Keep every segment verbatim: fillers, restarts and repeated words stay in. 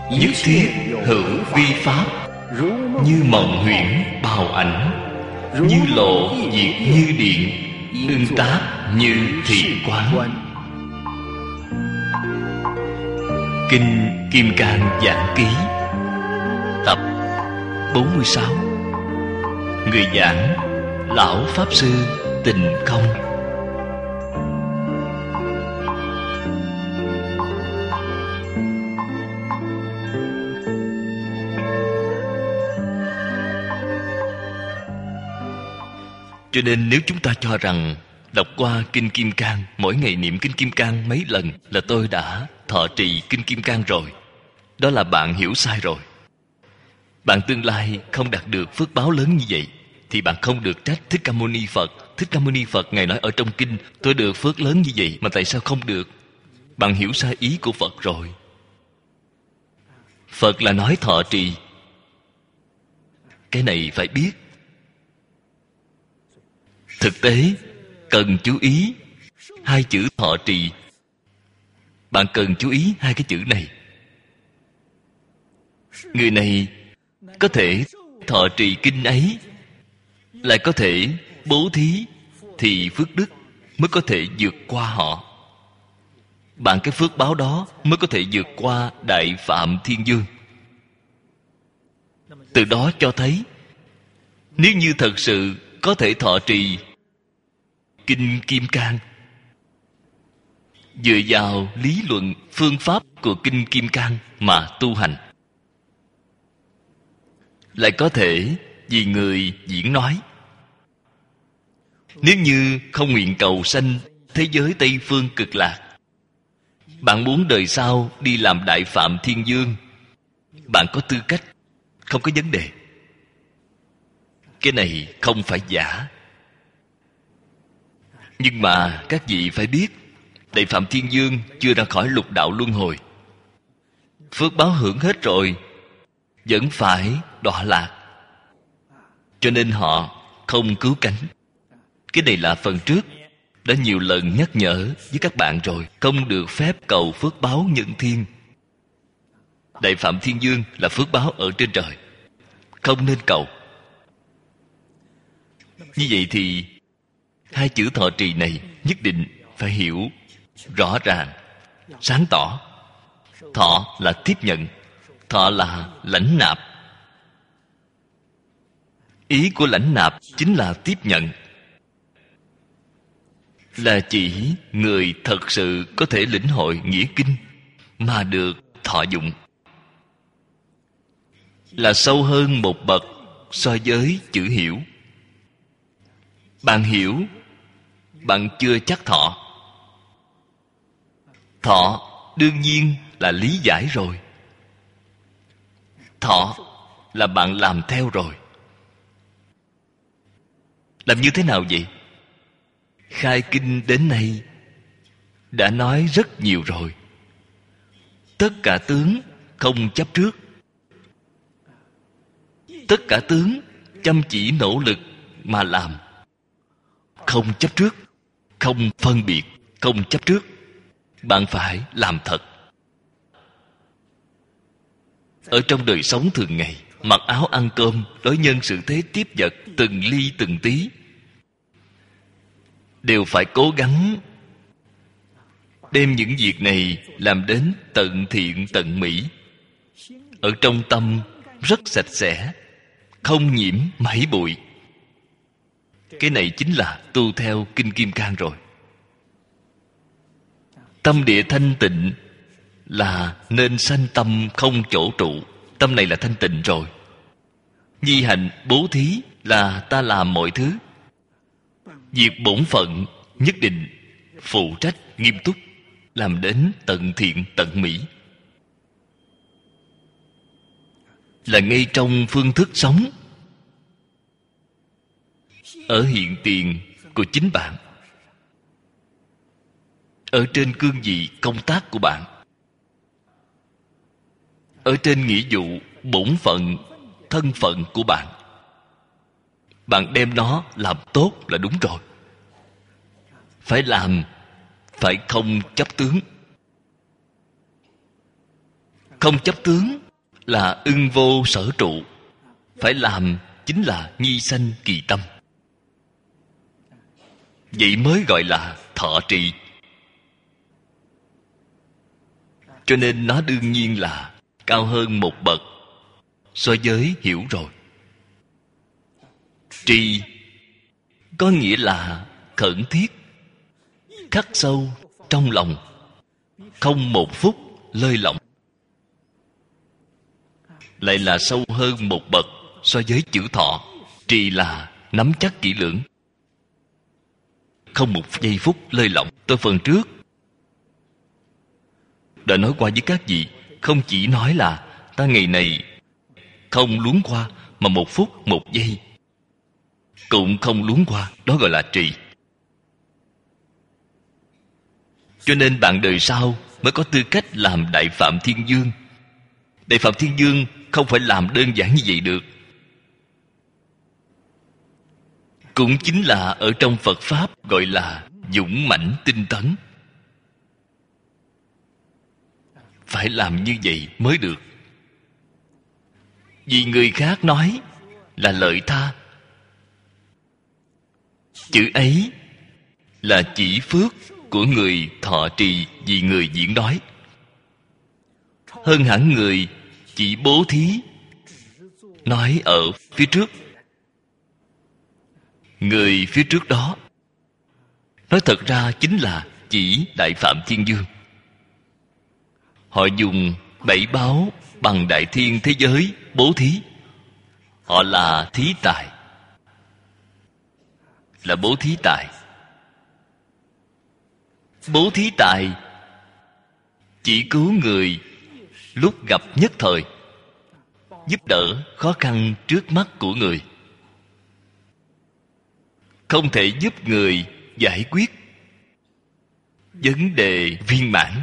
nhất thiết hữu vi pháp, như mộng huyễn bào ảnh, như lộ diệt như điện, ưng tác như thị quán. Kinh Kim Cang Giảng Ký, tập bốn mươi sáu. Người giảng Lão Pháp Sư Tịnh Không. Cho nên nếu chúng ta cho rằng đọc qua Kinh Kim Cang, mỗi ngày niệm Kinh Kim Cang mấy lần là tôi đã thọ trì Kinh Kim Cang rồi, đó là bạn hiểu sai rồi. Bạn tương lai không đạt được phước báo lớn như vậy thì bạn không được trách Thích Ca Mâu Ni Phật. Thích Ca Mâu Ni Phật Ngài nói ở trong kinh, tôi được phước lớn như vậy mà tại sao không được? Bạn hiểu sai ý của Phật rồi. Phật là nói thọ trì, cái này phải biết. Thực tế cần chú ý hai chữ thọ trì. Bạn cần chú ý hai cái chữ này. Người này có thể thọ trì kinh ấy, lại có thể bố thí, thì phước đức mới có thể vượt qua họ. Bạn cái phước báo đó mới có thể vượt qua Đại Phạm Thiên Dương. Từ đó cho thấy, nếu như thật sự có thể thọ trì Kinh Kim Cang, dựa vào lý luận phương pháp của Kinh Kim Cang mà tu hành, lại có thể vì người diễn nói. Nếu như không nguyện cầu sanh thế giới Tây Phương Cực Lạc, bạn muốn đời sau đi làm Đại Phạm Thiên Dương, bạn có tư cách, không có vấn đề. Cái này không phải giả. Nhưng mà các vị phải biết, Đại Phạm Thiên Dương chưa ra khỏi lục đạo luân hồi, phước báo hưởng hết rồi, vẫn phải đọa lạc. Cho nên họ không cứu cánh. Cái này là phần trước đã nhiều lần nhắc nhở với các bạn rồi. Không được phép cầu phước báo nhân thiên. Đại Phạm Thiên Dương là phước báo ở trên trời, không nên cầu. Như vậy thì hai chữ thọ trì này nhất định phải hiểu rõ ràng, sáng tỏ. Thọ là tiếp nhận, thọ là lãnh nạp. Ý của lãnh nạp chính là tiếp nhận, là chỉ người thật sự có thể lĩnh hội nghĩa kinh mà được thọ dụng, là sâu hơn một bậc so với chữ hiểu. Bạn hiểu, bạn chưa chắc thọ. Thọ đương nhiên là lý giải rồi. Thọ là bạn làm theo rồi. Làm như thế nào vậy? Khai kinh đến nay đã nói rất nhiều rồi. Tất cả tướng không chấp trước. Tất cả tướng chăm chỉ nỗ lực mà làm. Không chấp trước, không phân biệt, không chấp trước. Bạn phải làm thật. Ở trong đời sống thường ngày, mặc áo ăn cơm, đối nhân xử thế tiếp vật, từng ly từng tí, đều phải cố gắng đem những việc này làm đến tận thiện tận mỹ. Ở trong tâm rất sạch sẽ, không nhiễm mảy bụi. Cái này chính là tu theo Kinh Kim Cang rồi. Tâm địa thanh tịnh là nên sanh tâm không chỗ trụ. Tâm này là thanh tịnh rồi. Nhi hành bố thí là ta làm mọi thứ. Việc bổn phận nhất định phụ trách nghiêm túc, làm đến tận thiện tận mỹ. Là ngay trong phương thức sống, ở hiện tiền của chính bạn, ở trên cương vị công tác của bạn, ở trên nghĩa vụ bổn phận thân phận của bạn, bạn đem nó làm tốt là đúng rồi. Phải làm, phải không chấp tướng. Không chấp tướng là ưng vô sở trụ. Phải làm chính là nhi sanh kỳ tâm. Vậy mới gọi là thọ trì. Cho nên nó đương nhiên là cao hơn một bậc so với hiểu rồi. Trì có nghĩa là khẩn thiết, khắc sâu trong lòng, không một phút lơi lỏng. Lại là sâu hơn một bậc so với chữ thọ. Trì là nắm chắc kỹ lưỡng, không một giây phút lơi lỏng. Tôi phần trước đã nói qua với các vị, không chỉ nói là ta ngày này không luống qua, mà một phút một giây cũng không luống qua, đó gọi là trì. Cho nên bạn đời sau mới có tư cách làm Đại Phạm Thiên Dương. Đại Phạm Thiên Dương không phải làm đơn giản như vậy được. Cũng chính là ở trong Phật Pháp gọi là dũng mãnh tinh tấn. Phải làm như vậy mới được. Vì người khác nói là lợi tha. Chữ ấy là chỉ phước của người thọ trì vì người diễn nói. Hơn hẳn người chỉ bố thí nói ở phía trước. Người phía trước đó nói thật ra chính là chỉ Đại Phạm Thiên Dương. Họ dùng bảy báo bằng đại thiên thế giới bố thí. Họ là thí tài, là bố thí tài. Bố thí tài chỉ cứu người lúc gặp nhất thời, giúp đỡ khó khăn trước mắt của người, không thể giúp người giải quyết vấn đề viên mãn.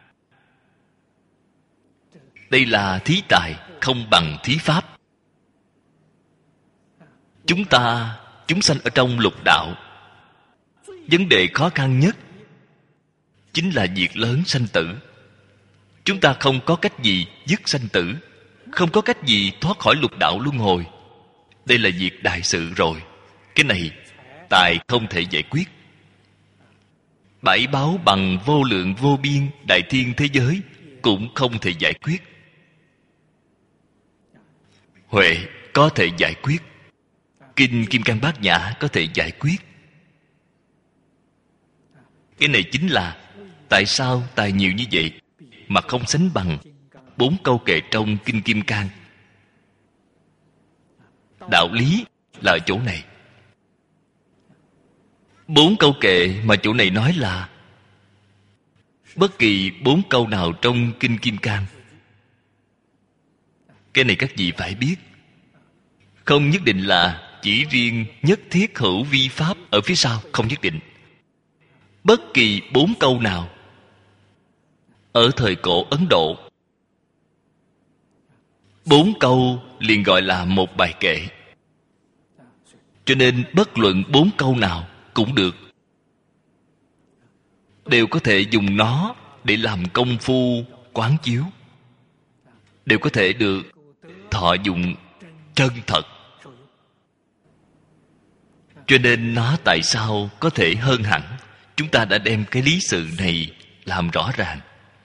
Đây là thí tài, không bằng thí pháp. Chúng ta, chúng sanh ở trong lục đạo, vấn đề khó khăn nhất chính là việc lớn sanh tử. Chúng ta không có cách gì dứt sanh tử, không có cách gì thoát khỏi lục đạo luân hồi. Đây là việc đại sự rồi. Cái này tài không thể giải quyết. Bảy báo bằng vô lượng vô biên đại thiên thế giới cũng không thể giải quyết. Huệ có thể giải quyết. Kinh Kim Cang Bát Nhã có thể giải quyết. Cái này chính là tại sao tài nhiều như vậy mà không sánh bằng bốn câu kệ trong Kinh Kim Cang. Đạo lý là ở chỗ này. Bốn câu kệ mà chỗ này nói là bất kỳ bốn câu nào trong Kinh Kim Cang. Cái này các vị phải biết. Không nhất định là chỉ riêng nhất thiết hữu vi pháp ở phía sau, không nhất định. Bất kỳ bốn câu nào ở thời cổ Ấn Độ, bốn câu liền gọi là một bài kệ. Cho nên bất luận bốn câu nào cũng được, đều có thể dùng nó để làm công phu quán chiếu, đều có thể được thọ dụng chân thật. Cho nên nó tại sao có thể hơn hẳn. Chúng ta đã đem cái lý sự này làm rõ ràng.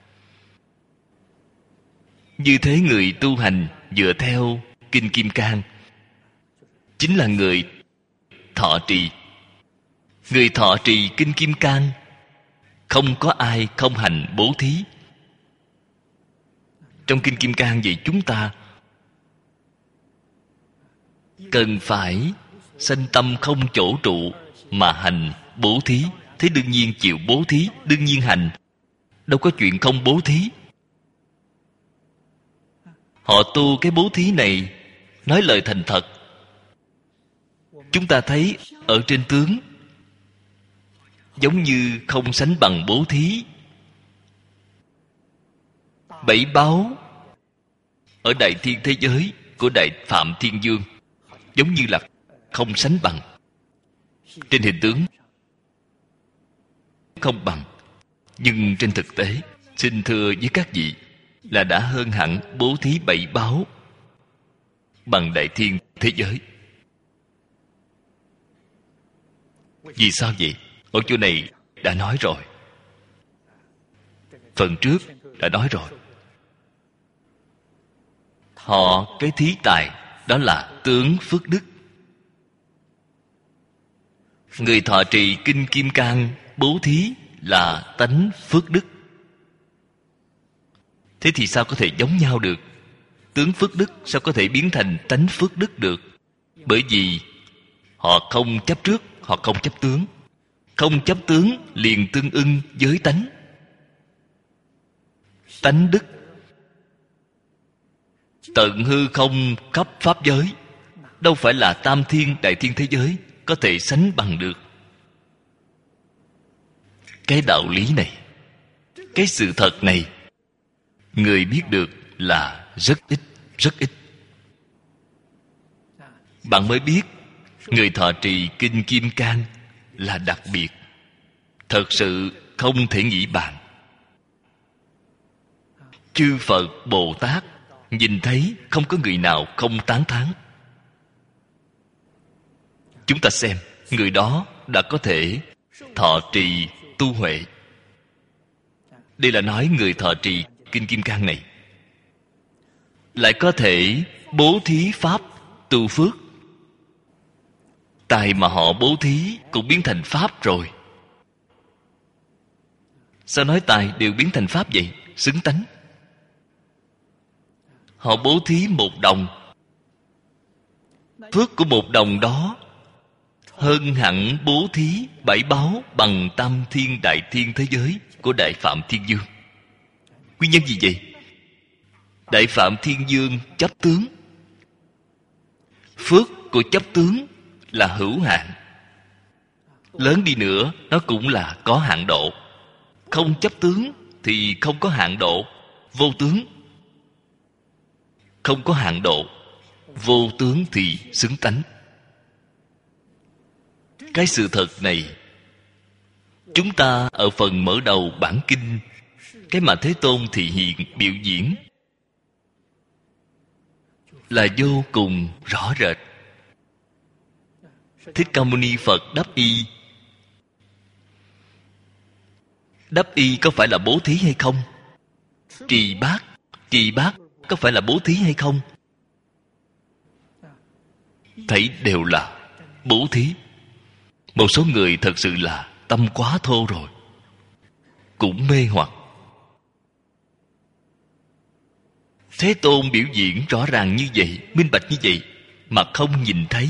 Như thế người tu hành dựa theo Kinh Kim Cang chính là người thọ trì. Người thọ trì Kinh Kim Cang không có ai không hành bố thí. Trong Kinh Kim Cang vậy chúng ta cần phải sanh tâm không chỗ trụ mà hành bố thí. Thế đương nhiên chịu bố thí, đương nhiên hành. Đâu có chuyện không bố thí. Họ tu cái bố thí này nói lời thành thật. Chúng ta thấy ở trên tướng giống như không sánh bằng bố thí. Bảy báo ở đại thiên thế giới của Đại Phạm Thiên Dương giống như là không sánh bằng. Trên hình tướng không bằng, nhưng trên thực tế, xin thưa với các vị, là đã hơn hẳn bố thí bảy báo bằng đại thiên thế giới. Vì sao vậy? Ở chỗ này đã nói rồi, phần trước đã nói rồi. Họ cái thí tài đó là tướng phước đức. Người thọ trì kinh Kim Cang bố thí là tánh phước đức. Thế thì sao có thể giống nhau được? Tướng phước đức sao có thể biến thành tánh phước đức được? Bởi vì họ không chấp trước, họ không chấp tướng. Không chấp tướng liền tương ưng với tánh. Tánh đức tận hư không khắp pháp giới, đâu phải là tam thiên đại thiên thế giới có thể sánh bằng được. Cái đạo lý này, cái sự thật này, người biết được là rất ít, rất ít. Bạn mới biết người thọ trì kinh Kim Cang là đặc biệt, thật sự không thể nghĩ bàn. Chư Phật Bồ Tát nhìn thấy không có người nào không tán thán. Chúng ta xem, người đó đã có thể thọ trì tu huệ. Đây là nói người thọ trì kinh Kim Cang này lại có thể bố thí pháp tu phước. Tài mà họ bố thí cũng biến thành pháp rồi. Sao nói tài đều biến thành pháp vậy? Xứng tánh. Họ bố thí một đồng, phước của một đồng đó hơn hẳn bố thí bảy báo bằng tam thiên đại thiên thế giới của Đại Phạm Thiên Dương. Nguyên nhân gì vậy? Đại Phạm Thiên Dương chấp tướng. Phước của chấp tướng là hữu hạn. Lớn đi nữa nó cũng là có hạn độ. Không chấp tướng thì không có hạn độ, vô tướng. Không có hạn độ, vô tướng thì xứng tánh. Cái sự thật này, chúng ta ở phần mở đầu bản kinh, cái mà Thế Tôn thị hiện biểu diễn là vô cùng rõ rệt. Thích Ca Mâu Ni Phật đáp y. Đáp y có phải là bố thí hay không? Trì bát, trì bát có phải là bố thí hay không? Thấy đều là bố thí. Một số người thật sự là tâm quá thô rồi, cũng mê hoặc. Thế Tôn biểu diễn rõ ràng như vậy, minh bạch như vậy mà không nhìn thấy.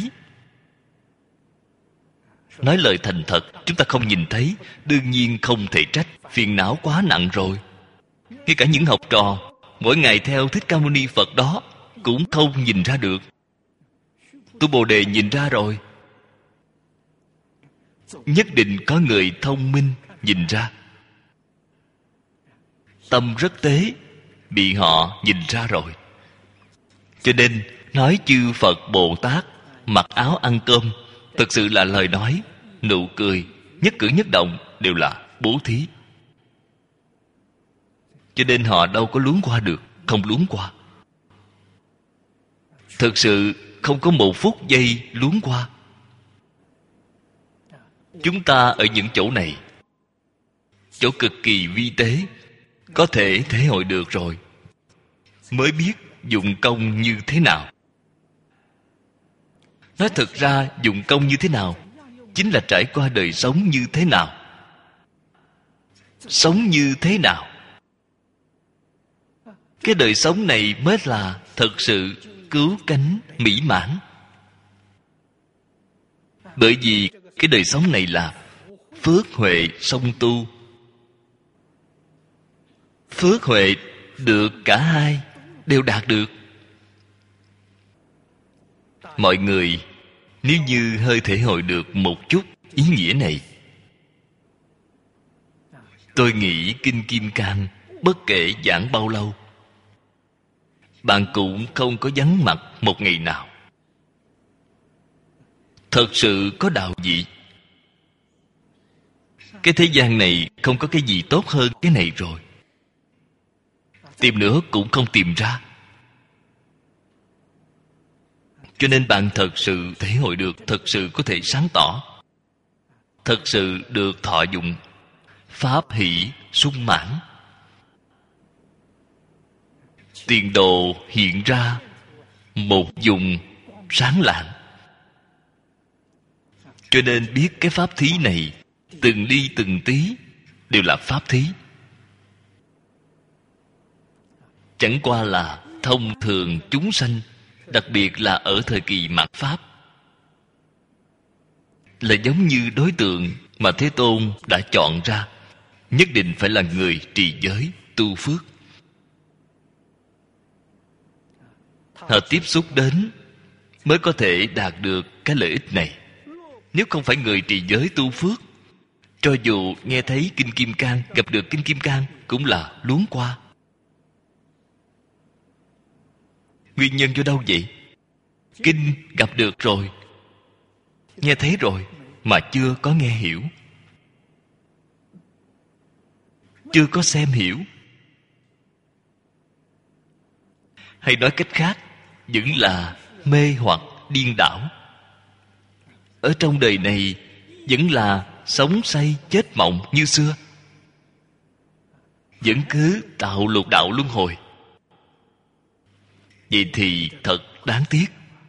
Nói lời thành thật, chúng ta không nhìn thấy, đương nhiên không thể trách, phiền não quá nặng rồi. Ngay cả những học trò mỗi ngày theo Thích Ca Mâu Ni Phật đó cũng không nhìn ra được. Tu Bồ Đề nhìn ra rồi. Nhất định có người thông minh nhìn ra. Tâm rất tế, bị họ nhìn ra rồi. Cho nên nói chư Phật Bồ Tát mặc áo ăn cơm, thực sự là lời nói, nụ cười, nhất cử nhất động đều là bố thí. Cho nên họ đâu có luống qua được, không luống qua. Thực sự không có một phút giây luống qua. Chúng ta ở những chỗ này, chỗ cực kỳ vi tế, có thể thể hội được rồi, mới biết dụng công như thế nào. Nói thật ra dụng công như thế nào chính là trải qua đời sống như thế nào. Sống như thế nào, cái đời sống này mới là thật sự cứu cánh mỹ mãn. Bởi vì cái đời sống này là phước huệ song tu. Phước huệ được cả hai, đều đạt được. Mọi người nếu như hơi thể hội được một chút ý nghĩa này, tôi nghĩ kinh Kim Cang bất kể giảng bao lâu, bạn cũng không có vắng mặt một ngày nào. Thật sự có đạo vị. Cái thế gian này không có cái gì tốt hơn cái này rồi. tìm nữa cũng không tìm ra. Cho nên bạn thật sự thể hội được, thật sự có thể sáng tỏ, thật sự được thọ dụng, pháp hỷ sung mãn, tiền đồ hiện ra một vùng sáng lạng. Cho nên biết cái pháp thí này, từng ly từng tí đều là pháp thí. Chẳng qua là thông thường chúng sanh, đặc biệt là ở thời kỳ mạt Pháp, là giống như đối tượng mà Thế Tôn đã chọn ra, nhất định phải là người trì giới, tu phước. Họ tiếp xúc đến mới có thể đạt được cái lợi ích này. Nếu không phải người trì giới tu phước, cho dù nghe thấy Kinh Kim Cang, gặp được Kinh Kim Cang cũng là luống qua. Nguyên nhân do đâu vậy? Kinh gặp được rồi, nghe thấy rồi, mà chưa có nghe hiểu, chưa có xem hiểu. Hay nói cách khác, vẫn là mê hoặc điên đảo. Ở trong đời này vẫn là sống say chết mộng như xưa, vẫn cứ tạo lục đạo luân hồi. Vậy thì thật đáng tiếc.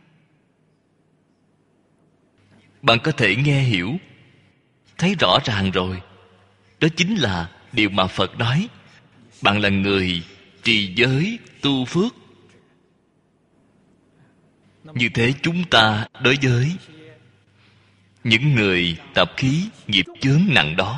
Bạn có thể nghe hiểu, thấy rõ ràng rồi. Đó chính là điều mà Phật nói. Bạn là người trì giới tu phước. Như thế chúng ta đối với những người tập khí nghiệp chướng nặng đó,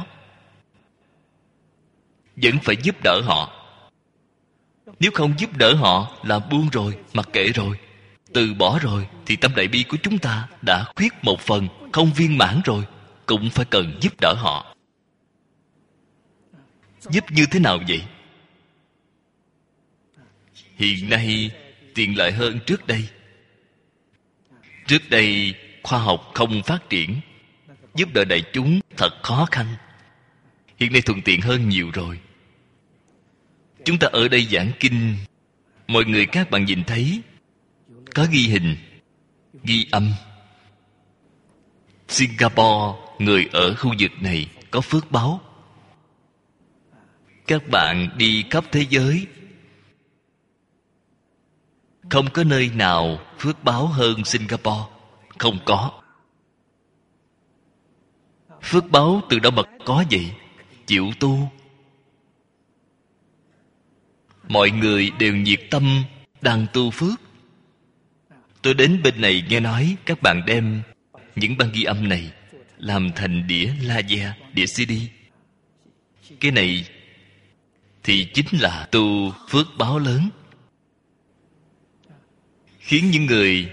vẫn phải giúp đỡ họ. Nếu không giúp đỡ họ là buông rồi, mặc kệ rồi, từ bỏ rồi, thì tâm đại bi của chúng ta đã khuyết một phần, không viên mãn rồi, cũng phải cần giúp đỡ họ. Giúp như thế nào vậy? Hiện nay tiện lợi hơn trước đây. Trước đây khoa học không phát triển, giúp đỡ đại chúng thật khó khăn. Hiện nay thuận tiện hơn nhiều rồi. Chúng ta ở đây giảng kinh, mọi người các bạn nhìn thấy có ghi hình, ghi âm. Singapore, người ở khu vực này có phước báo. Các bạn đi khắp thế giới, không có nơi nào phước báo hơn Singapore. Không có. Phước báo từ đâu mà có vậy? Chịu tu. Mọi người đều nhiệt tâm đang tu phước. Tôi đến bên này nghe nói các bạn đem những băng ghi âm này làm thành đĩa laser, đĩa xê đê. Cái này thì chính là tu phước báo lớn, khiến những người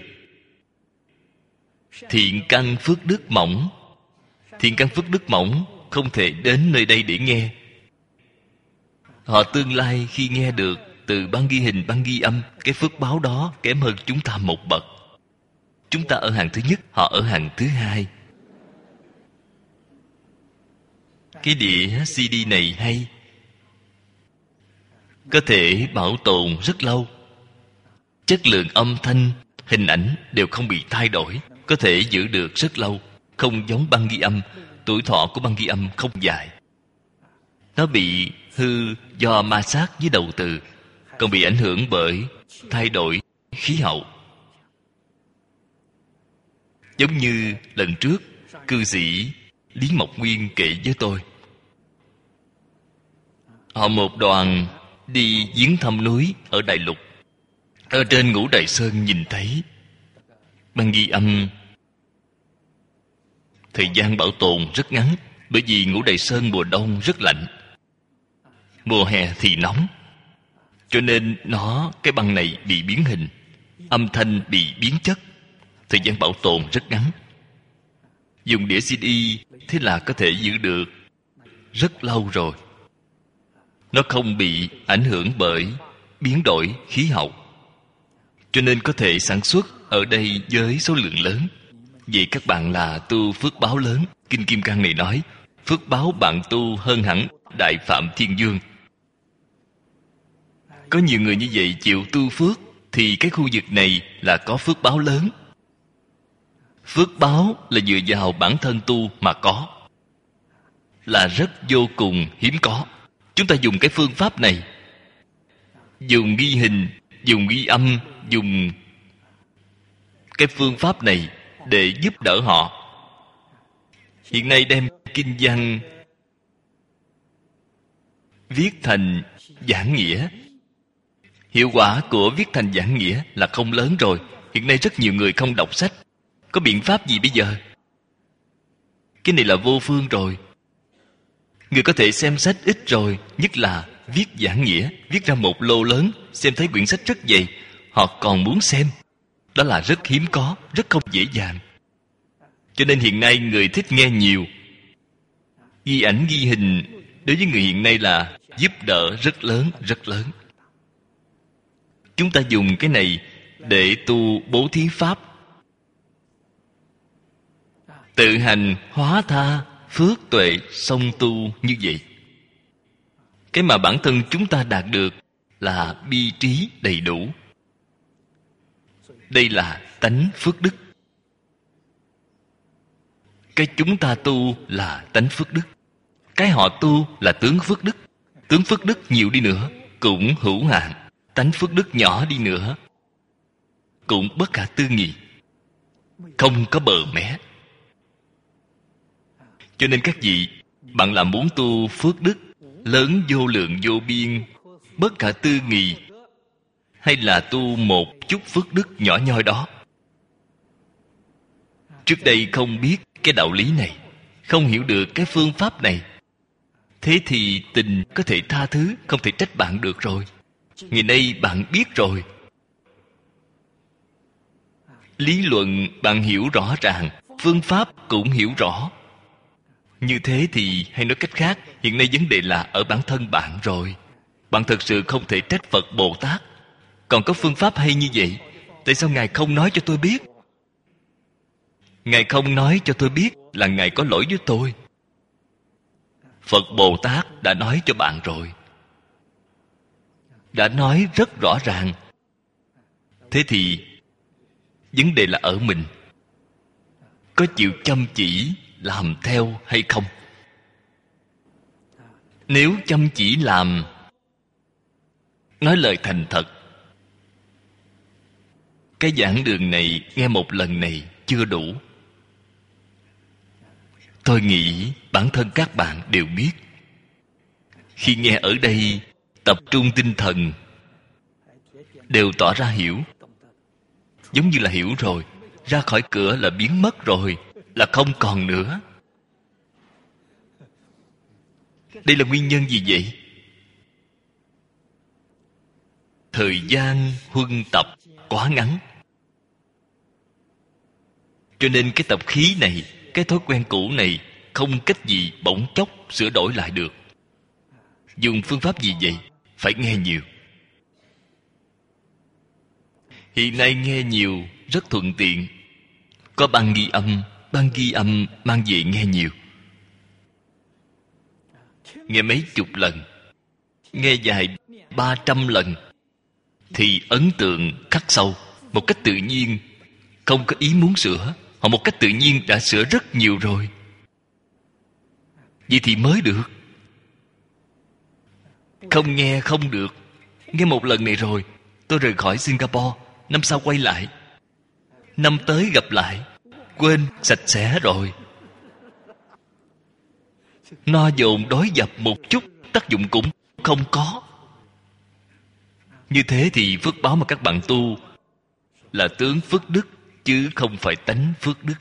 thiện căn phước đức mỏng, thiện căn phước đức mỏng không thể đến nơi đây để nghe. Họ tương lai khi nghe được từ băng ghi hình, băng ghi âm, cái phước báo đó kém hơn chúng ta một bậc. Chúng ta ở hàng thứ nhất, họ ở hàng thứ hai. Cái đĩa xê đê này hay, có thể bảo tồn rất lâu. Chất lượng âm thanh, hình ảnh đều không bị thay đổi, có thể giữ được rất lâu. Không giống băng ghi âm. Tuổi thọ của băng ghi âm không dài. Nó bị hư do ma sát với đầu từ, còn bị ảnh hưởng bởi thay đổi khí hậu. Giống như lần trước cư sĩ Lý Mộc Nguyên kể với tôi, họ một đoàn đi viếng thăm núi ở Đại Lục. Ở trên Ngũ Đài Sơn nhìn thấy băng ghi âm, thời gian bảo tồn rất ngắn, bởi vì Ngũ Đài Sơn mùa đông rất lạnh, mùa hè thì nóng, cho nên nó, cái băng này bị biến hình, âm thanh bị biến chất, thời gian bảo tồn rất ngắn. Dùng đĩa xê đê thế là có thể giữ được rất lâu rồi. Nó không bị ảnh hưởng bởi biến đổi khí hậu, cho nên có thể sản xuất ở đây với số lượng lớn. Vậy các bạn là tu phước báo lớn. Kinh Kim Cang này nói phước báo bạn tu hơn hẳn Đại Phạm Thiên Dương. Có nhiều người như vậy chịu tu phước, thì cái khu vực này là có phước báo lớn. Phước báo là dựa vào bản thân tu mà có, là rất vô cùng hiếm có. Chúng ta dùng cái phương pháp này, dùng ghi hình, dùng ghi âm, dùng cái phương pháp này để giúp đỡ họ. Hiện nay đem kinh văn viết thành giảng nghĩa. Hiệu quả của viết thành giảng nghĩa là không lớn rồi. Hiện nay rất nhiều người không đọc sách. Có biện pháp gì bây giờ? Cái này là vô phương rồi. Người có thể xem sách ít rồi, nhất là viết giảng nghĩa, viết ra một lô lớn, xem thấy quyển sách rất dày, họ còn muốn xem. Đó là rất hiếm có, rất không dễ dàng. Cho nên hiện nay người thích nghe nhiều. Ghi ảnh ghi hình đối với người hiện nay là giúp đỡ rất lớn, rất lớn. Chúng ta dùng cái này để tu bố thí pháp, tự hành hóa tha phước tuệ song tu như vậy. Cái mà bản thân chúng ta đạt được là bi trí đầy đủ. Đây là tánh phước đức. Cái chúng ta tu là tánh phước đức. Cái họ tu là tướng phước đức. Tướng phước đức nhiều đi nữa cũng hữu hạn. Tánh phước đức nhỏ đi nữa cũng bất khả tư nghị, không có bờ mé. Cho nên các vị, bạn là muốn tu phước đức lớn vô lượng vô biên, bất khả tư nghị, hay là tu một chút phước đức nhỏ nhoi đó? Trước đây không biết cái đạo lý này, không hiểu được cái phương pháp này, thế thì tình có thể tha thứ, không thể trách bạn được rồi. Ngày nay bạn biết rồi, lý luận bạn hiểu rõ ràng, phương pháp cũng hiểu rõ. Như thế thì, hay nói cách khác, hiện nay vấn đề là ở bản thân bạn rồi. Bạn thật sự không thể trách Phật Bồ Tát. Còn có phương pháp hay như vậy, tại sao Ngài không nói cho tôi biết? Ngài không nói cho tôi biết là Ngài có lỗi với tôi. Phật Bồ Tát đã nói cho bạn rồi, đã nói rất rõ ràng. Thế thì vấn đề là ở mình, có chịu chăm chỉ làm theo hay không? Nếu chăm chỉ làm, nói lời thành thật, cái giảng đường này nghe một lần này chưa đủ. Tôi nghĩ bản thân các bạn đều biết, khi nghe ở đây tập trung tinh thần, đều tỏ ra hiểu. Giống như là hiểu rồi, ra khỏi cửa là biến mất rồi, là không còn nữa. Đây là nguyên nhân gì vậy? Thời gian huân tập quá ngắn. Cho nên cái tập khí này, cái thói quen cũ này, không cách gì bỗng chốc sửa đổi lại được. Dùng phương pháp gì vậy? Phải nghe nhiều. Hiện nay nghe nhiều rất thuận tiện. Có băng ghi âm, băng ghi âm mang về nghe nhiều. Nghe mấy chục lần, nghe dài ba trăm lần, thì ấn tượng khắc sâu, một cách tự nhiên, không có ý muốn sửa. Họ một cách tự nhiên đã sửa rất nhiều rồi. Vậy thì mới được. Không nghe không được. Nghe một lần này rồi, tôi rời khỏi Singapore, năm sau quay lại, năm tới gặp lại, quên sạch sẽ rồi. No dồn đối dập một chút, tác dụng cũng không có. Như thế thì phước báo mà các bạn tu là tướng phước đức, chứ không phải tánh phước đức.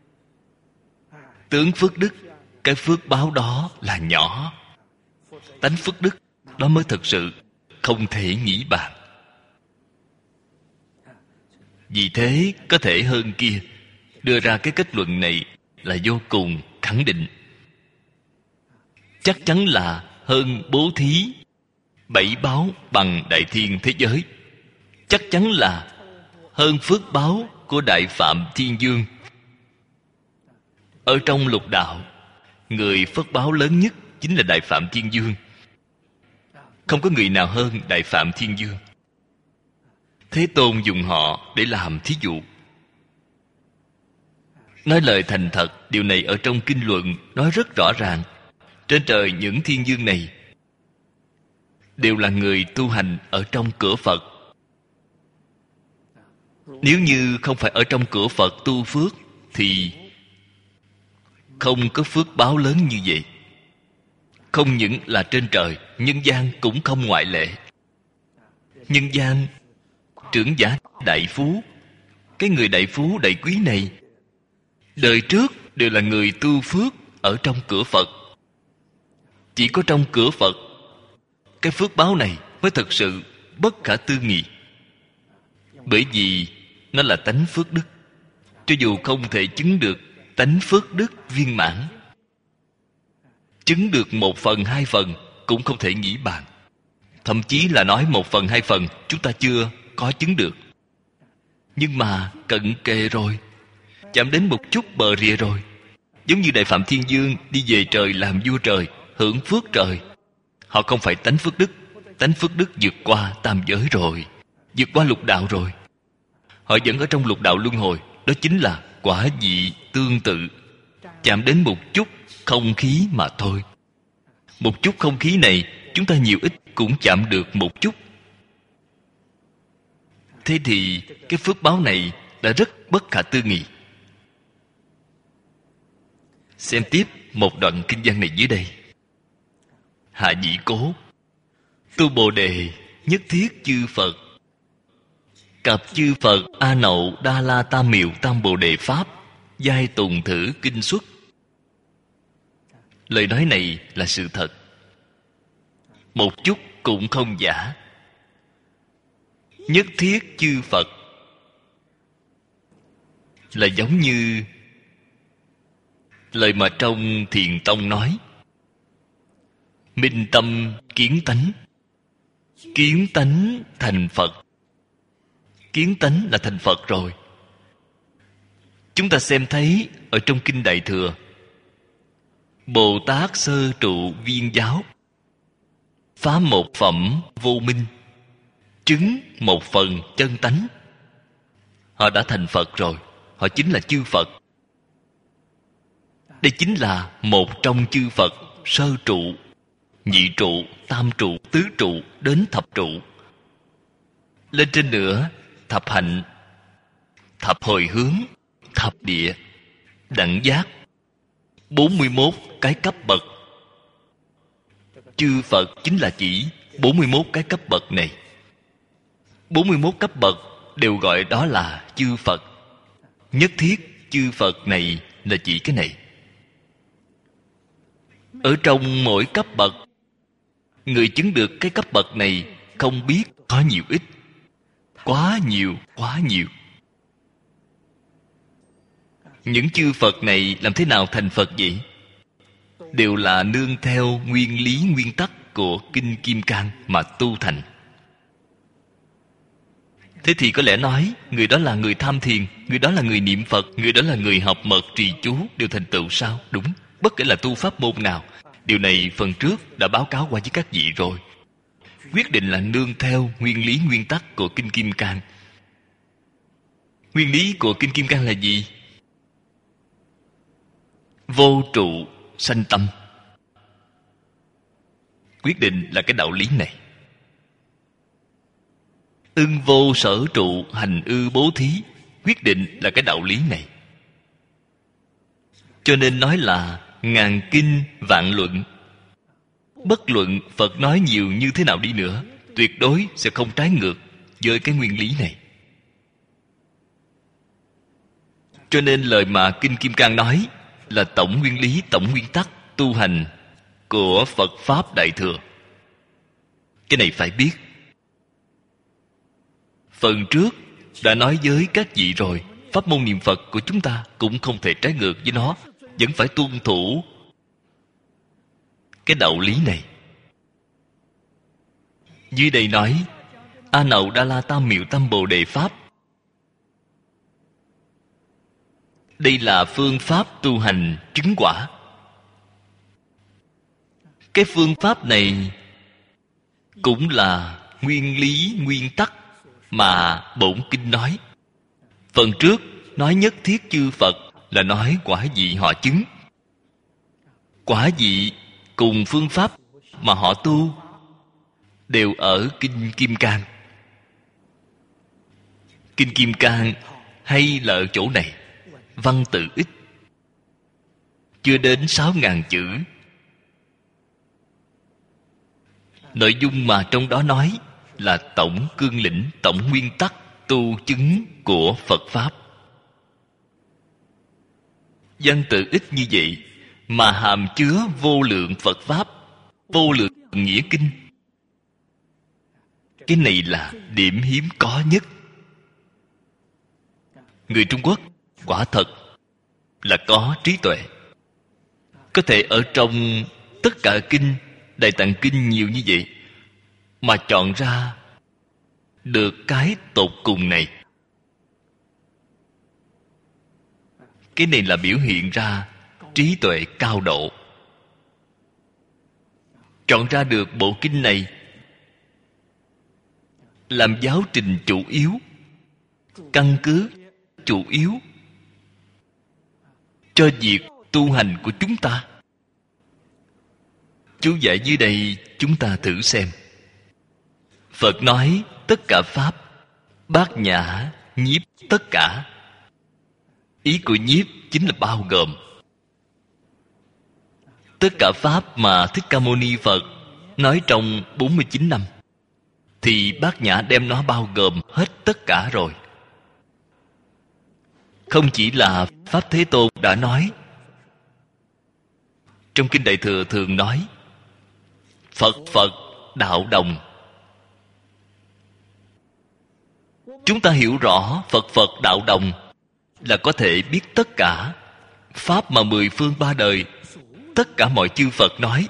Tướng phước đức, cái phước báo đó là nhỏ. Tánh phước đức đó mới thực sự không thể nghĩ bàn. Vì thế có thể hơn kia đưa ra cái kết luận này là vô cùng khẳng định. Chắc chắn là hơn bố thí bảy báo bằng đại thiên thế giới. Chắc chắn là hơn phước báo của Đại Phạm Thiên Dương. Ở trong lục đạo, người phước báo lớn nhất chính là Đại Phạm Thiên Dương. Không có người nào hơn Đại Phạm Thiên Dương. Thế Tôn dùng họ để làm thí dụ. Nói lời thành thật, điều này ở trong kinh luận nói rất rõ ràng. Trên trời những thiên dương này đều là người tu hành ở trong cửa Phật. Nếu như không phải ở trong cửa Phật tu phước thì không có phước báo lớn như vậy. Không những là trên trời, nhân gian cũng không ngoại lệ. Nhân gian trưởng giả đại phú, cái người đại phú đại quý này đời trước đều là người tu phước ở trong cửa Phật. Chỉ có trong cửa Phật, cái phước báo này mới thật sự bất khả tư nghị. Bởi vì nó là tánh phước đức. Cho dù không thể chứng được tánh phước đức viên mãn, chứng được một phần hai phần cũng không thể nghĩ bàn. Thậm chí là nói một phần hai phần chúng ta chưa có chứng được. Nhưng mà cận kề rồi, chạm đến một chút bờ rìa rồi. Giống như Đại Phạm Thiên Dương đi về trời làm vua trời, hưởng phước trời. Họ không phải tánh phước đức. Tánh phước đức vượt qua tam giới rồi, vượt qua lục đạo rồi. Họ vẫn ở trong lục đạo luân hồi. Đó chính là quả vị tương tự, chạm đến một chút không khí mà thôi. Một chút không khí này chúng ta nhiều ít cũng chạm được một chút. Thế thì cái phước báo này đã rất bất khả tư nghị. Xem tiếp một đoạn kinh văn này dưới đây. Hạ nhĩ cố, tu Bồ Đề nhất thiết chư Phật, cặp chư Phật A Nậu Đa La Tam Miệu Tam Bồ Đề Pháp, giai tùng thử kinh xuất. Lời nói này là sự thật, một chút cũng không giả. Nhất thiết chư Phật là giống như lời mà trong Thiền Tông nói: minh tâm kiến tánh, kiến tánh thành Phật. Kiến tánh là thành Phật rồi. Chúng ta xem thấy ở trong Kinh Đại Thừa, Bồ Tát sơ trụ viên giáo, phá một phẩm vô minh, chứng một phần chân tánh. Họ đã thành Phật rồi. Họ chính là chư Phật. Đây chính là một trong chư Phật sơ trụ, nhị trụ, tam trụ, tứ trụ đến thập trụ. Lên trên nữa, thập hạnh, thập hồi hướng, thập địa, đẳng giác, bốn mươi mốt cái cấp bậc. Chư Phật chính là chỉ bốn mươi mốt cái cấp bậc này. bốn mươi mốt cấp bậc đều gọi đó là chư Phật. Nhất thiết chư Phật này là chỉ cái này. Ở trong mỗi cấp bậc, người chứng được cái cấp bậc này không biết có nhiều ít. Quá nhiều, quá nhiều. Những chư Phật này làm thế nào thành Phật vậy? Đều là nương theo nguyên lý nguyên tắc của Kinh Kim Cang mà tu thành. Thế thì có lẽ nói người đó là người tham thiền, người đó là người niệm Phật, người đó là người học mật trì chú đều thành tựu sao? Đúng. Bất kể là tu pháp môn nào, điều này phần trước đã báo cáo qua với các vị rồi. Quyết định là nương theo nguyên lý nguyên tắc của Kinh Kim Cang. Nguyên lý của Kinh Kim Cang là gì? Vô trụ sanh tâm. Quyết định là cái đạo lý này. Ưng vô sở trụ hành ư bố thí. Quyết định là cái đạo lý này. Cho nên nói là ngàn kinh vạn luận. Bất luận Phật nói nhiều như thế nào đi nữa, tuyệt đối sẽ không trái ngược với cái nguyên lý này. Cho nên lời mà Kinh Kim Cang nói là tổng nguyên lý, tổng nguyên tắc tu hành của Phật Pháp Đại Thừa. Cái này phải biết. Phần trước đã nói với các vị rồi, pháp môn niệm Phật của chúng ta cũng không thể trái ngược với nó, vẫn phải tuân thủ cái đạo lý này. Dưới đây nói A Nậu Đa La Tam Miệu Tam Bồ Đề Pháp. Đây là phương pháp tu hành chứng quả. Cái phương pháp này cũng là nguyên lý nguyên tắc mà bổn kinh nói. Phần trước nói nhất thiết chư Phật là nói quả vị họ chứng. Quả vị cùng phương pháp mà họ tu đều ở Kinh Kim Cang. Kinh Kim Cang hay là ở chỗ này, văn tự ít, chưa đến sáu ngàn chữ. Nội dung mà trong đó nói là tổng cương lĩnh, tổng nguyên tắc tu chứng của Phật Pháp. Văn tự ít như vậy mà hàm chứa vô lượng Phật Pháp, vô lượng nghĩa kinh. Cái này là điểm hiếm có nhất. Người Trung Quốc quả thật là có trí tuệ, có thể ở trong tất cả kinh, Đại Tạng Kinh nhiều như vậy mà chọn ra được cái tột cùng này. Cái này là biểu hiện ra trí tuệ cao độ. Chọn ra được bộ kinh này làm giáo trình chủ yếu, căn cứ chủ yếu cho việc tu hành của chúng ta. Chú giải dưới đây chúng ta thử xem. Phật nói tất cả Pháp, bát nhã nhiếp tất cả. Ý của nhiếp chính là bao gồm. Tất cả Pháp mà Thích Ca Mâu Ni Phật nói trong bốn mươi chín năm thì bát nhã đem nó bao gồm hết tất cả rồi. Không chỉ là Pháp Thế Tôn đã nói. Trong Kinh Đại Thừa thường nói Phật Phật đạo đồng. Chúng ta hiểu rõ Phật Phật đạo đồng là có thể biết tất cả Pháp mà mười phương ba đời, tất cả mọi chư Phật nói,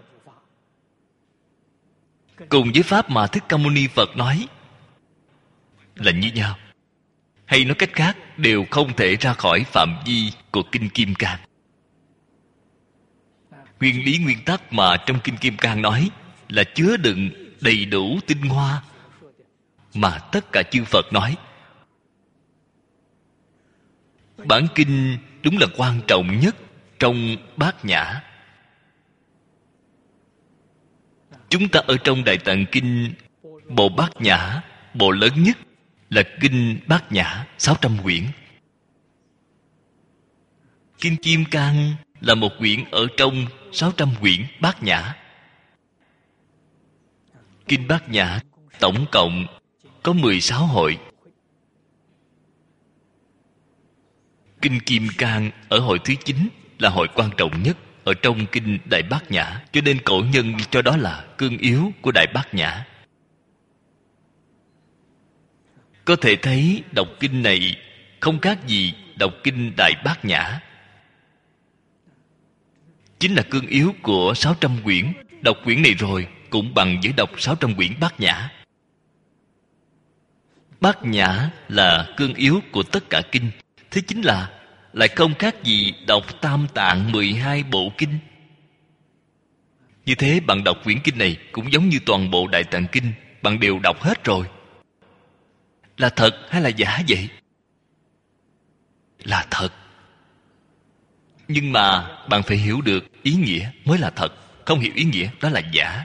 cùng với Pháp mà Thích Ca Mâu Ni Phật nói là như nhau. Hay nói cách khác, đều không thể ra khỏi phạm vi của Kinh Kim Cang. Nguyên lý nguyên tắc mà trong Kinh Kim Cang nói là chứa đựng đầy đủ tinh hoa mà tất cả chư Phật nói. Bản kinh đúng là quan trọng nhất trong bát nhã. Chúng ta ở trong Đại Tạng Kinh, bộ bát nhã, bộ lớn nhất là Kinh Bát Nhã sáu trăm quyển. Kinh Kim Cang là một quyển ở trong sáu trăm quyển bát nhã. Kinh Bát Nhã tổng cộng có mười sáu hội. Kinh Kim Cang ở hội thứ chín là hội quan trọng nhất ở trong Kinh Đại Bát Nhã, cho nên cổ nhân cho đó là cương yếu của Đại Bát Nhã. Có thể thấy đọc kinh này không khác gì đọc kinh Đại Bát Nhã. Chính là cương yếu của sáu trăm quyển. Đọc quyển này rồi cũng bằng với đọc sáu trăm quyển Bát Nhã. Bát Nhã là cương yếu của tất cả kinh. Thế chính là lại không khác gì đọc Tam Tạng mười hai bộ kinh. Như thế bạn đọc quyển kinh này cũng giống như toàn bộ Đại Tạng Kinh, bạn đều đọc hết rồi. Là thật hay là giả vậy? Là thật. Nhưng mà bạn phải hiểu được ý nghĩa mới là thật. Không hiểu ý nghĩa đó là giả.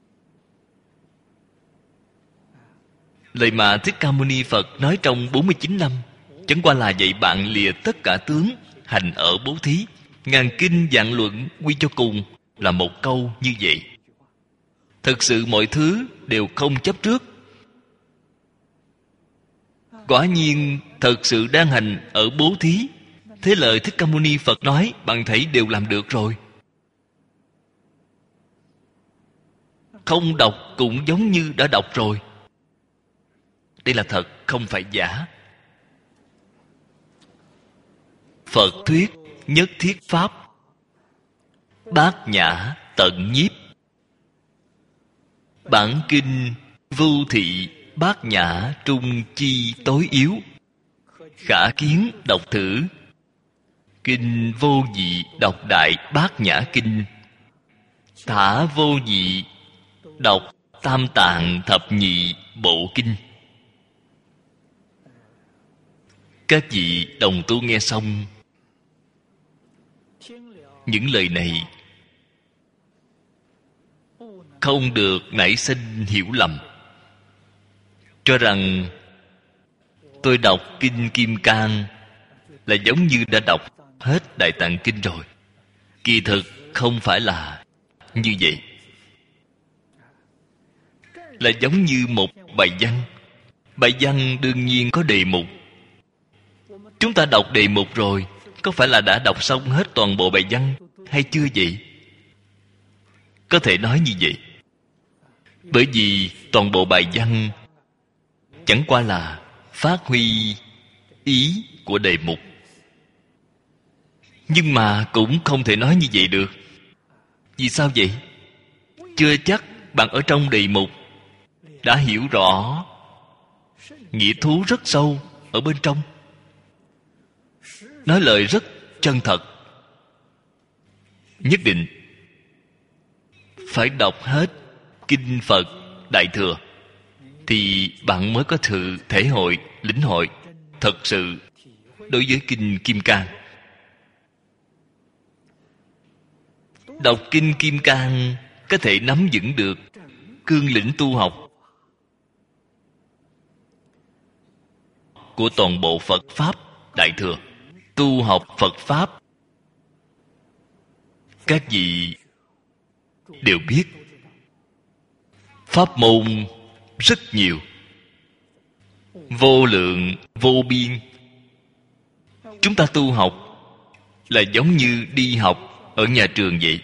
Lời mà Thích Ca Mâu Ni Phật nói trong bốn mươi chín năm chẳng qua là dạy bạn lìa tất cả tướng, hành ở bố thí. Ngàn kinh vạn luận quy cho cùng là một câu như vậy. Thực sự mọi thứ đều không chấp trước. Quả nhiên thật sự đang hành ở bố thí. Thế lời Thích Ca Mâu Ni Phật nói bạn thấy đều làm được rồi. Không đọc cũng giống như đã đọc rồi. Đây là thật, không phải giả. Phật thuyết nhất thiết pháp, bát nhã tận nhiếp. Bản kinh Vưu thị bát nhã trung chi tối yếu. Khả kiến đọc thử. Kinh vô dị đọc đại bát nhã kinh. Thả vô dị đọc Tam Tạng Thập Nhị Bộ Kinh. Các vị đồng tu nghe xong những lời này, không được nảy sinh hiểu lầm, cho rằng tôi đọc Kinh Kim Cang là giống như đã đọc hết Đại Tạng Kinh rồi. Kỳ thực không phải là như vậy. Là giống như một bài văn. Bài văn đương nhiên có đề mục. Chúng ta đọc đề mục rồi, có phải là đã đọc xong hết toàn bộ bài văn hay chưa vậy? Có thể nói như vậy. Bởi vì toàn bộ bài văn chẳng qua là phát huy ý của đề mục. Nhưng mà cũng không thể nói như vậy được. Vì sao vậy? Chưa chắc bạn ở trong đề mục đã hiểu rõ nghĩa thú rất sâu ở bên trong. Nói lời rất chân thật. Nhất định phải đọc hết Kinh Phật Đại Thừa thì bạn mới có sự thể hội, lĩnh hội thật sự đối với Kinh Kim Cang. Đọc Kinh Kim Cang có thể nắm vững được cương lĩnh tu học của toàn bộ Phật Pháp Đại Thừa. Tu học Phật Pháp, các vị đều biết pháp môn rất nhiều, vô lượng vô biên. Chúng ta tu học là giống như đi học ở nhà trường vậy.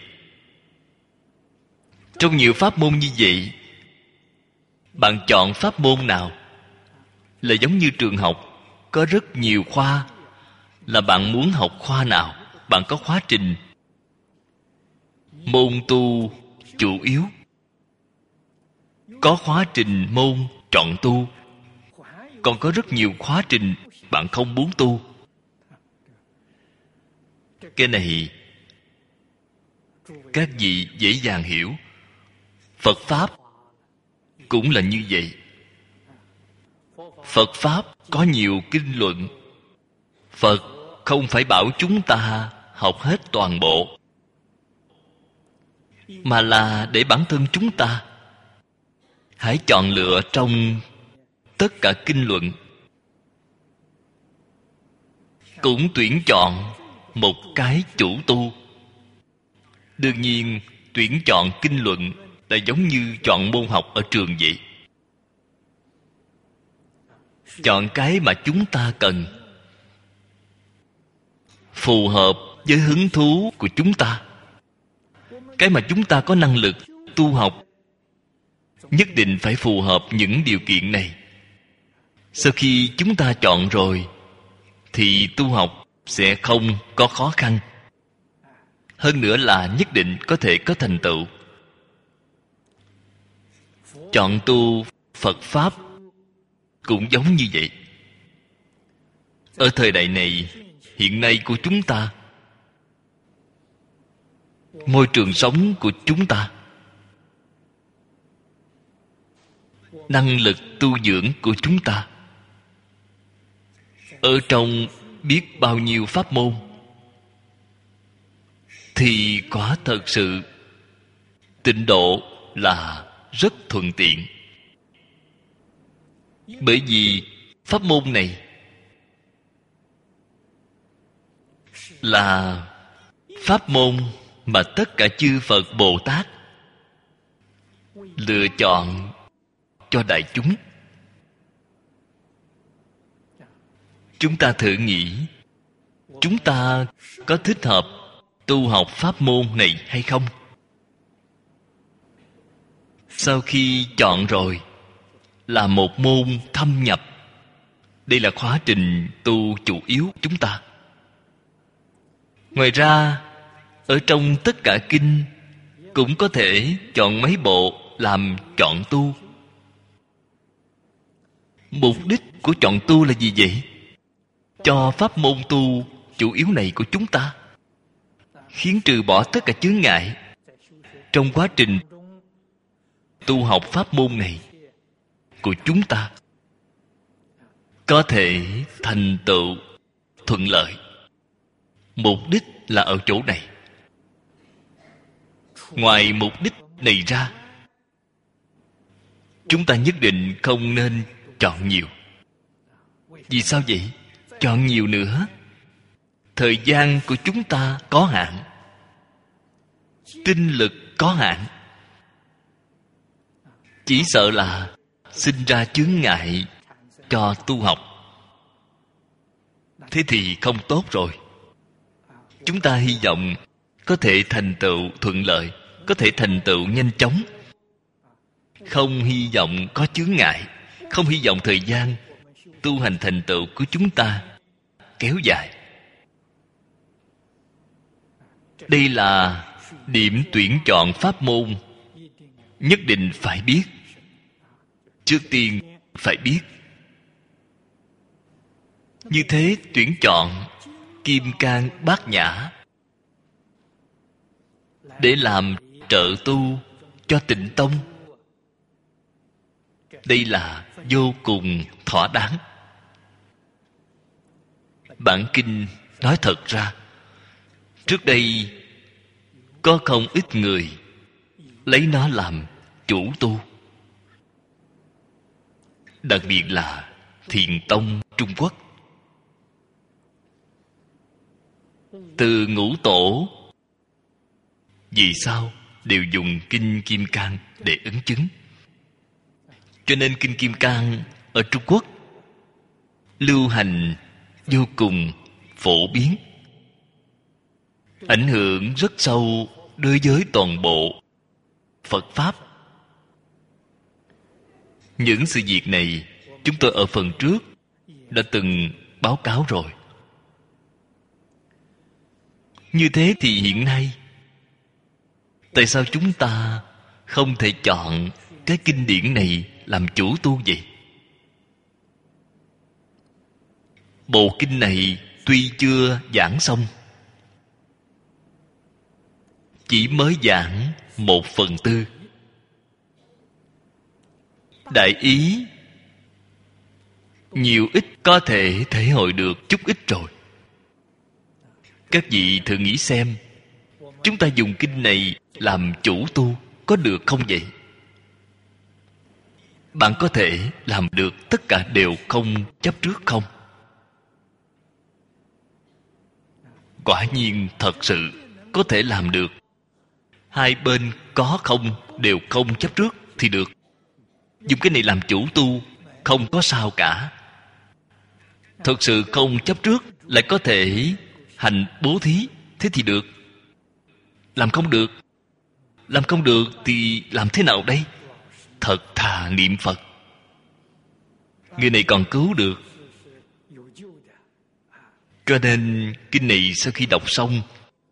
Trong nhiều pháp môn như vậy, bạn chọn pháp môn nào? Là giống như trường học có rất nhiều khoa, là bạn muốn học khoa nào, bạn có khóa trình. Môn tu chủ yếu có khóa trình môn chọn tu, còn có rất nhiều khóa trình bạn không muốn tu. Cái này các vị dễ dàng hiểu. Phật Pháp cũng là như vậy. Phật Pháp có nhiều kinh luận. Phật không phải bảo chúng ta học hết toàn bộ, mà là để bản thân chúng ta hãy chọn lựa trong tất cả kinh luận, cũng tuyển chọn một cái chủ tu. Đương nhiên tuyển chọn kinh luận là giống như chọn môn học ở trường vậy. Chọn cái mà chúng ta cần, phù hợp với hứng thú của chúng ta. Cái mà chúng ta có năng lực tu học nhất định phải phù hợp những điều kiện này. Sau khi chúng ta chọn rồi thì tu học sẽ không có khó khăn. Hơn nữa là nhất định có thể có thành tựu. Chọn tu Phật Pháp cũng giống như vậy. Ở thời đại này hiện nay của chúng ta, môi trường sống của chúng ta, năng lực tu dưỡng của chúng ta, ở trong biết bao nhiêu pháp môn, thì quả thật sự tịnh độ là rất thuận tiện. Bởi vì pháp môn này là pháp môn mà tất cả chư Phật Bồ Tát lựa chọn cho đại chúng. Chúng ta thử nghĩ, chúng ta có thích hợp tu học pháp môn này hay không? Sau khi chọn rồi, là một môn thâm nhập. Đây là khóa trình tu chủ yếu chúng ta. Ngoài ra, ở trong tất cả kinh cũng có thể chọn mấy bộ làm chọn tu. Mục đích của chọn tu là gì vậy? Cho pháp môn tu chủ yếu này của chúng ta khiến trừ bỏ tất cả chướng ngại. Trong quá trình tu học pháp môn này của chúng ta có thể thành tựu thuận lợi. Mục đích là ở chỗ này. Ngoài mục đích này ra, chúng ta nhất định không nên chọn nhiều. Vì sao vậy? Chọn nhiều nữa, thời gian của chúng ta có hạn, tinh lực có hạn, chỉ sợ là sinh ra chướng ngại cho tu học. Thế thì không tốt rồi. Chúng ta hy vọng có thể thành tựu thuận lợi, có thể thành tựu nhanh chóng, không hy vọng có chướng ngại, không hy vọng thời gian tu hành thành tựu của chúng ta kéo dài. Đây là điểm tuyển chọn pháp môn nhất định phải biết. Trước tiên phải biết. Như thế tuyển chọn Kim Cang Bát Nhã để làm trợ tu cho Tịnh Tông, đây là vô cùng thỏa đáng. Bản kinh nói thật ra, trước đây có không ít người lấy nó làm chủ tu. Đặc biệt là Thiền Tông Trung Quốc. Từ ngũ tổ vì sao đều dùng Kinh Kim Cang để ứng chứng. Cho nên Kinh Kim Cang ở Trung Quốc lưu hành vô cùng phổ biến, ảnh hưởng rất sâu đối với toàn bộ Phật Pháp. Những sự việc này chúng tôi ở phần trước đã từng báo cáo rồi. Như thế thì hiện nay tại sao chúng ta không thể chọn cái kinh điển này làm chủ tu vậy? Bộ kinh này tuy chưa giảng xong, chỉ mới giảng một phần tư, đại ý nhiều ít có thể thể hội được chút ít rồi. Các vị thử nghĩ xem, chúng ta dùng kinh này làm chủ tu có được không vậy? Bạn có thể làm được tất cả đều không chấp trước không? Quả nhiên thật sự có thể làm được. Hai bên có không đều không chấp trước thì được. Dùng cái này làm chủ tu không có sao cả. Thật sự không chấp trước lại có thể hành bố thí, thế thì được. Làm không được Làm không được thì làm thế nào đây? Thật thà niệm Phật, người này còn cứu được. Cho nên kinh này sau khi đọc xong,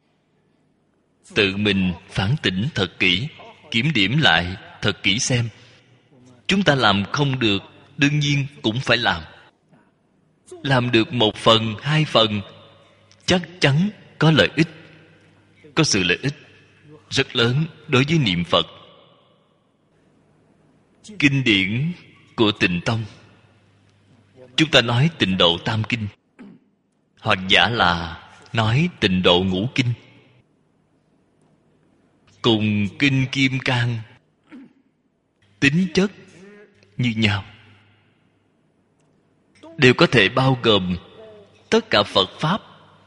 tự mình phản tỉnh thật kỹ, kiểm điểm lại thật kỹ xem. Chúng ta làm không được, đương nhiên cũng phải làm. Làm được một phần, hai phần, chắc chắn có lợi ích, có sự lợi ích rất lớn đối với niệm Phật. Kinh điển của Tịnh Tông, chúng ta nói Tịnh Độ Tam Kinh, hoặc giả là nói Tịnh Độ Ngũ Kinh, cùng Kinh Kim Cang tính chất như nhau, đều có thể bao gồm tất cả Phật Pháp,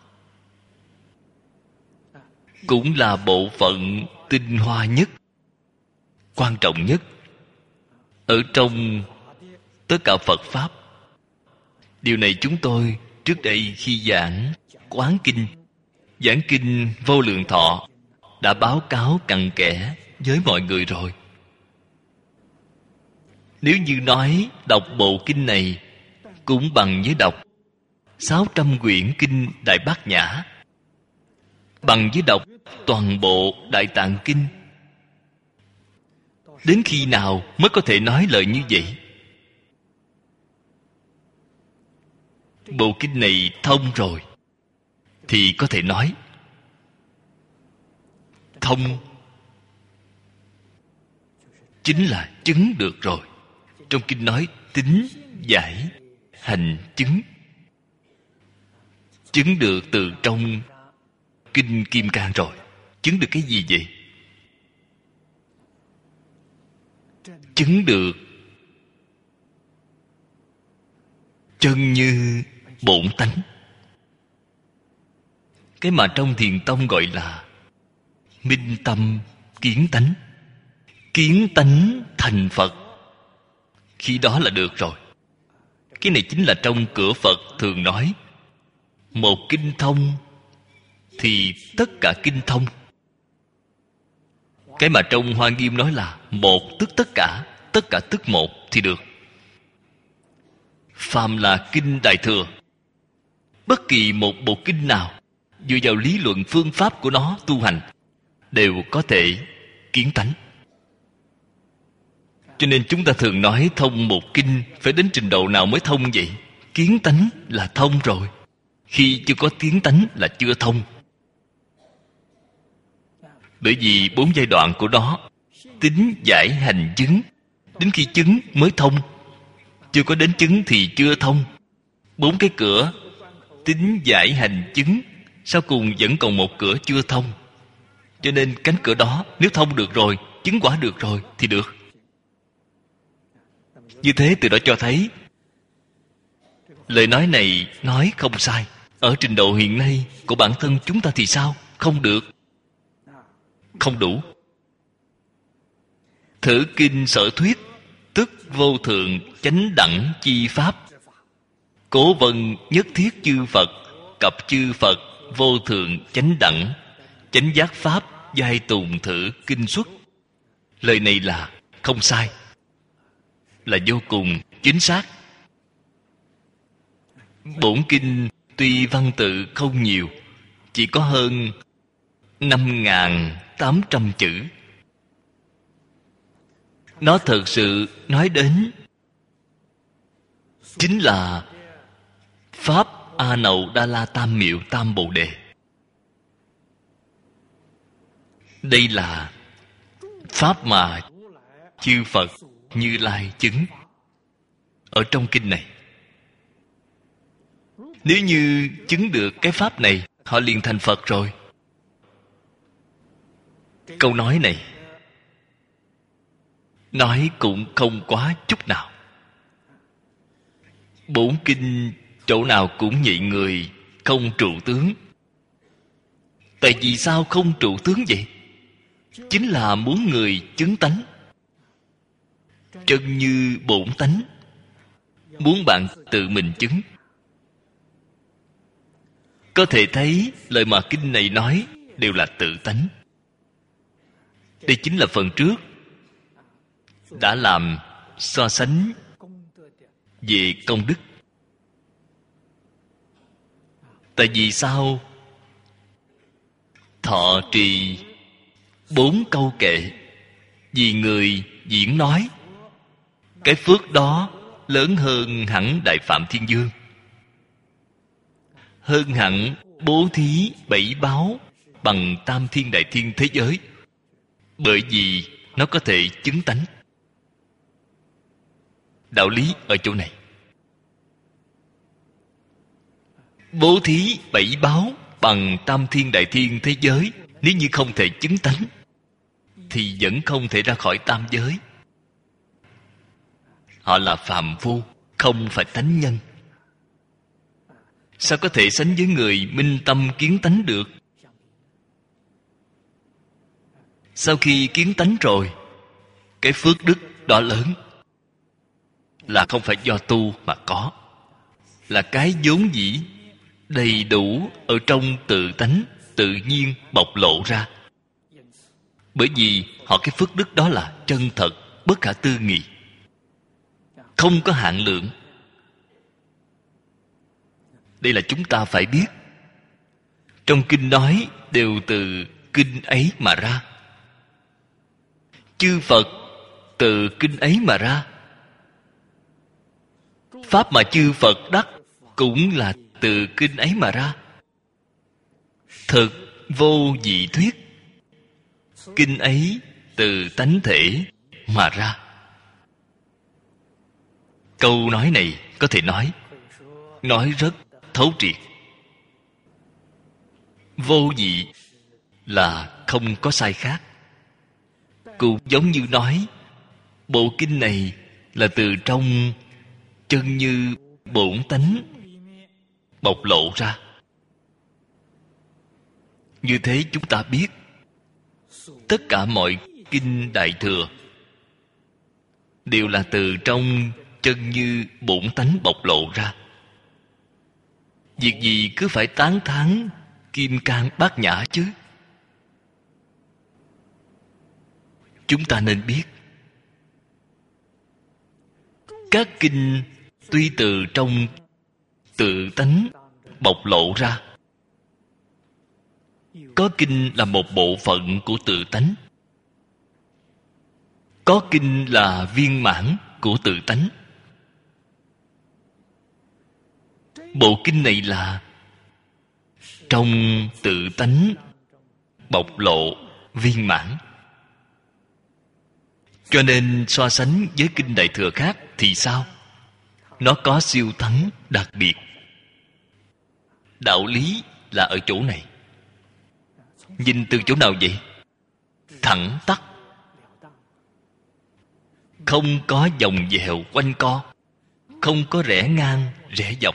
cũng là bộ phận tinh hoa nhất, quan trọng nhất ở trong tất cả Phật Pháp. Điều này chúng tôi trước đây khi giảng Quán Kinh, giảng Kinh Vô Lượng Thọ đã báo cáo cặn kẽ với mọi người rồi. Nếu như nói đọc bộ kinh này cũng bằng với đọc sáu trăm quyển kinh Đại Bát Nhã, bằng với đọc toàn bộ Đại Tạng Kinh, đến khi nào mới có thể nói lời như vậy? Bộ kinh này thông rồi thì có thể nói. Thông chính là chứng được rồi. Trong kinh nói tín giải hành chứng. Chứng được từ trong kinh Kim Cang rồi. Chứng được cái gì vậy? Chứng được chân như bổn tánh. Cái mà trong Thiền tông gọi là minh tâm kiến tánh. Kiến tánh thành Phật, khi đó là được rồi. Cái này chính là trong cửa Phật thường nói, một kinh thông thì tất cả kinh thông. Cái mà trong Hoa Nghiêm nói là một tức tất cả, tất cả tức một thì được. Phàm là kinh Đại Thừa, bất kỳ một bộ kinh nào dựa vào lý luận phương pháp của nó tu hành đều có thể kiến tánh. Cho nên chúng ta thường nói thông một kinh phải đến trình độ nào mới thông vậy? Kiến tánh là thông rồi. Khi chưa có kiến tánh là chưa thông. Bởi vì bốn giai đoạn của nó, tín giải hành chứng, đến khi chứng mới thông. Chưa có đến chứng thì chưa thông. Bốn cái cửa tín giải hành chứng, sau cùng vẫn còn một cửa chưa thông. Cho nên cánh cửa đó nếu thông được rồi, chứng quả được rồi thì được. Như thế từ đó cho thấy lời nói này nói không sai. Ở trình độ hiện nay của bản thân chúng ta thì sao? Không được, không đủ. Thử kinh sở thuyết, tức vô thượng chánh đẳng chi pháp. Cố vân nhất thiết chư Phật, cập chư Phật vô thượng chánh đẳng chánh giác pháp giai tùng thử kinh xuất. Lời này là không sai, là vô cùng chính xác. Bổn kinh tuy văn tự không nhiều, chỉ có hơn năm nghìn tám trăm chữ. Nó thật sự nói đến chính là Pháp A Nậu Đa La Tam Miệu Tam Bồ Đề. Đây là Pháp mà chư Phật Như Lai chứng ở trong kinh này. Nếu như chứng được cái Pháp này, họ liền thành Phật rồi. Câu nói này nói cũng không quá chút nào. Bốn kinh chỗ nào cũng nhị người, không trụ tướng. Tại vì sao không trụ tướng vậy? Chính là muốn người chứng tánh, chân như bổn tánh. Muốn bạn tự mình chứng. Có thể thấy lời mà kinh này nói đều là tự tánh. Đây chính là phần trước đã làm so sánh về công đức. Tại vì sao thọ trì bốn câu kệ? Vì người diễn nói, cái phước đó lớn hơn hẳn Đại Phạm Thiên Dương, hơn hẳn bố thí bảy báo bằng tam thiên đại thiên thế giới. Bởi vì nó có thể chứng tánh. Đạo lý ở chỗ này. Bố thí bảy báo bằng tam thiên đại thiên thế giới, nếu như không thể chứng tánh thì vẫn không thể ra khỏi tam giới. Họ là phàm phu, không phải tánh nhân. Sao có thể sánh với người minh tâm kiến tánh được? Sau khi kiến tánh rồi, cái phước đức đó lớn, là không phải do tu mà có, là cái vốn dĩ đầy đủ ở trong tự tánh tự nhiên bộc lộ ra. Bởi vì họ cái phước đức đó là chân thật, bất khả tư nghị, không có hạn lượng. Đây là chúng ta phải biết. Trong kinh nói đều từ kinh ấy mà ra. Chư Phật từ kinh ấy mà ra. Pháp mà chư Phật đắc cũng là từ kinh ấy mà ra. Thực vô dị thuyết. Kinh ấy từ tánh thể mà ra. Câu nói này có thể nói nói rất thấu triệt. Vô dị là không có sai khác. Cũng giống như nói bộ kinh này là từ trong chân như bổn tánh bộc lộ ra. Như thế chúng ta biết tất cả mọi kinh Đại Thừa đều là từ trong chân như bổn tánh bộc lộ ra. Việc gì cứ phải tán thán Kim Cang Bát Nhã chứ? Chúng ta nên biết các kinh tuy từ trong tự tánh bộc lộ ra, có kinh là một bộ phận của tự tánh, có kinh là viên mãn của tự tánh. Bộ kinh này là trong tự tánh bộc lộ viên mãn. Cho nên so sánh với kinh Đại Thừa khác thì sao? Nó có siêu thắng đặc biệt. Đạo lý là ở chỗ này. Nhìn từ chỗ nào vậy? Thẳng tắc, không có vòng vèo quanh co, không có rẽ ngang rẽ dọc.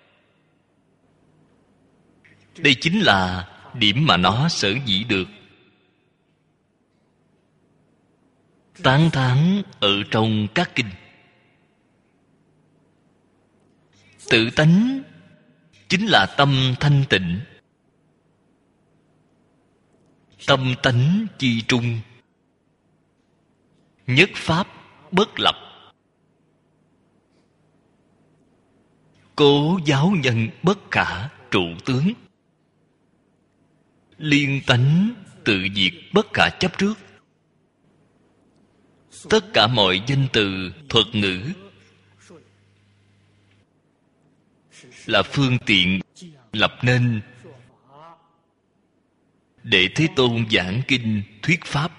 Đây chính là điểm mà nó sở dĩ được tán thán ở trong các kinh. Tự tánh chính là tâm thanh tịnh, tâm tánh chi trung, nhất pháp bất lập, cố giáo nhân bất khả trụ tướng, liên tánh tự diệt bất khả chấp trước. Tất cả mọi danh từ thuật ngữ là phương tiện lập nên để Thế Tôn giảng kinh thuyết pháp.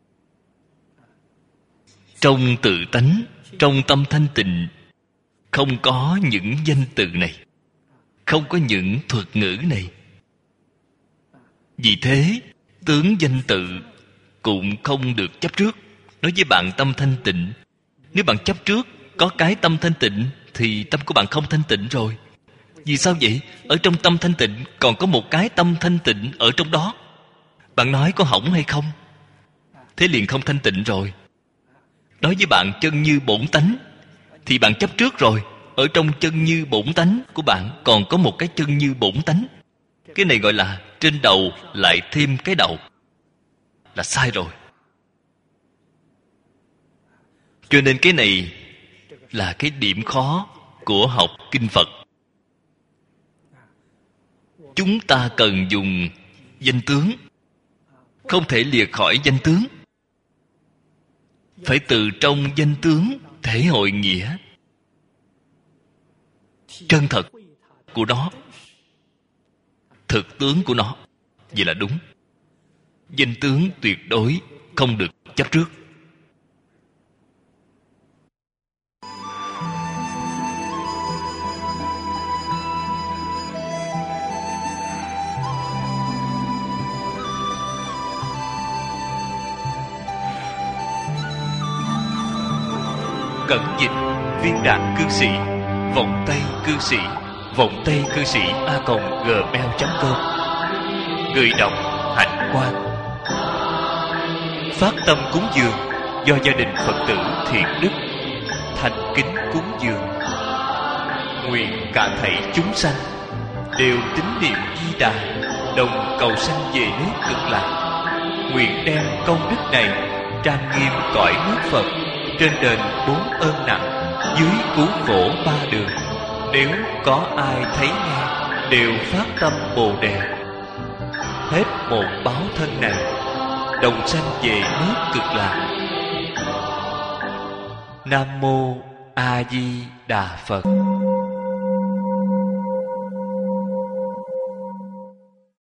Trong tự tánh, trong tâm thanh tịnh, không có những danh từ này, không có những thuật ngữ này. Vì thế, tướng danh tự cũng không được chấp trước. Nói với bạn tâm thanh tịnh, nếu bạn chấp trước có cái tâm thanh tịnh thì tâm của bạn không thanh tịnh rồi. Vì sao vậy? Ở trong tâm thanh tịnh còn có một cái tâm thanh tịnh ở trong đó. Bạn nói có hỏng hay không? Thế liền không thanh tịnh rồi. Nói với bạn chân như bổn tánh thì bạn chấp trước rồi. Ở trong chân như bổn tánh của bạn còn có một cái chân như bổn tánh. Cái này gọi là trên đầu lại thêm cái đầu, là sai rồi. Cho nên cái này là cái điểm khó của học kinh Phật. Chúng ta cần dùng danh tướng, không thể lìa khỏi danh tướng. Phải từ trong danh tướng thể hội nghĩa chân thật của nó, thực tướng của nó. Vậy là đúng. Danh tướng tuyệt đối không được chấp trước. Cẩn dịch viên đạn cư sĩ, vọng tay cư sĩ, vọng tay cư sĩ a còng gmail chấm com. Người đọc Hạnh Quang. Phát tâm cúng dường do gia đình Phật tử Thiện Đức thành kính cúng dường. Nguyện cả thảy chúng sanh đều tín niệm Di Đà, đồng cầu sanh về nước Cực Lạc. Nguyện đem công đức này trang nghiêm cõi nước Phật, trên đền bốn ơn nặng, dưới cứu khổ ba đường. Nếu có ai thấy nghe đều phát tâm Bồ Đề, hết một báo thân này đồng sanh về nước Cực Lạc. Nam mô A Di Đà Phật.